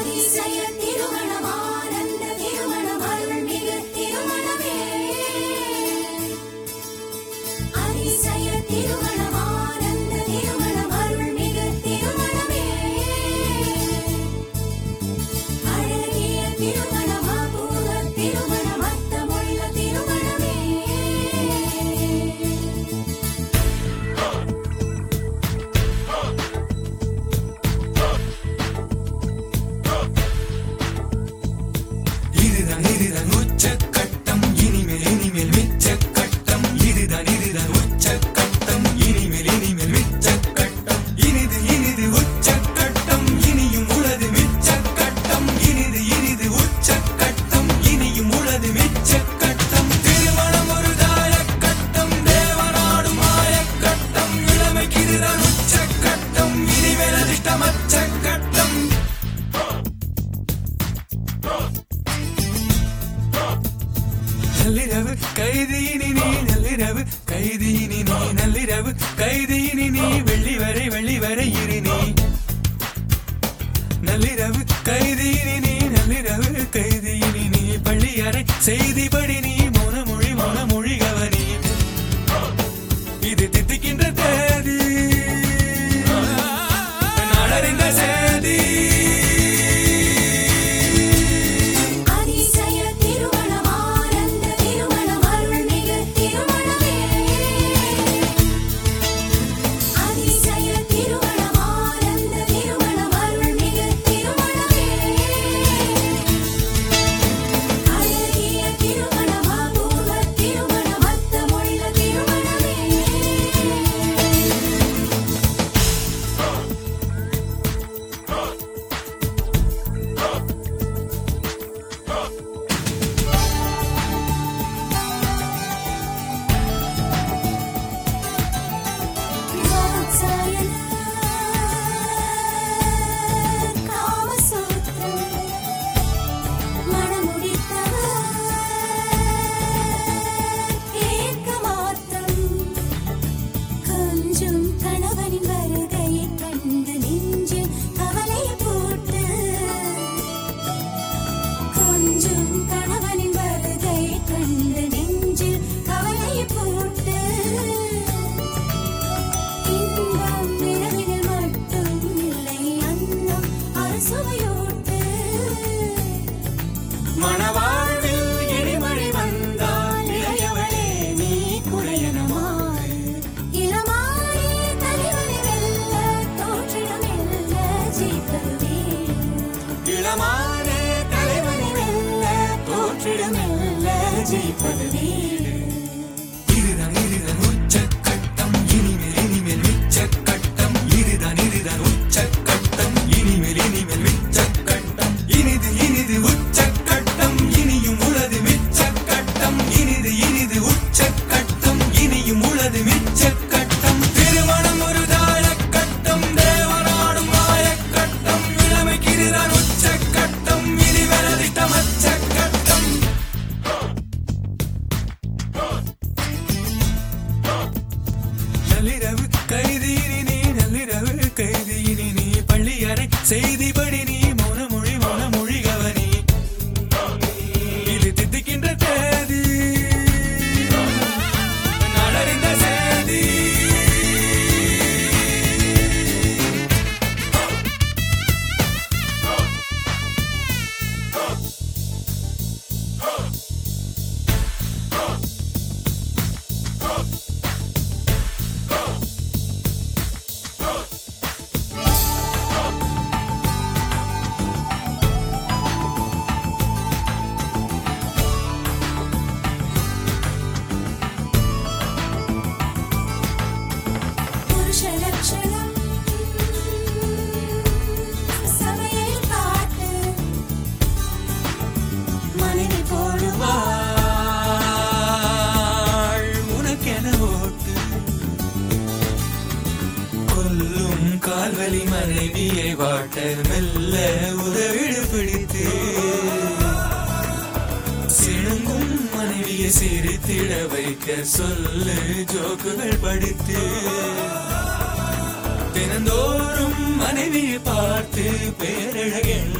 நள்ளிரவு கைதியினி நீ நள்ளிரவு கைதியினி நீ நள்ளிரவு கைதியினி நீ வெள்ளி வரை இரு நீ நள்ளிரவு கைதியினி நீ நள்ளிரவு கைதியினி நீ பள்ளி அறை செய்திப்படி நீ மௌனமொழி கவனி இது தித்திக்கின்ற தேதி நாளறிந்த சேதி இதுதான் உச்சக்கட்டம் இனிமேல் மிச்சக்கட்டம் இதுதான் உச்சக்கட்டம் இனிமேல் மிச்சக்கட்டம் இனிது உச்சக்கட்டம் இனியும் உளது மிச்சக்கட்டம் இனிது உச்சக்கட்டம் இனியும் உளது மிச்சக்கட்டம் திருமணம் ஒரு தாயக்கட்டம் தேவனாடும் மாயக்கட்டம் இளமைக்கு இதுதான் உச்சக்கட்டம் இனி வரதிட்டம் அச்சக்கட்டம் நள்ளிரவு கைதியினி நீ பள்ளி அறை செய்திப்படி நீ மௌனமொழி கவனி இது தித்திக்கின்ற தேதி நாளறிந்த சேதி கால்வலி மனைவியை வாட்ட மெல்ல உதவிடு பிடித்து சிணுங்கும் மனைவியை சிரித்திட வைக்க சொல்லு ஜோக்குகள் படித்து தினந்தோறும் மனைவியை பார்த்து பேரழகென்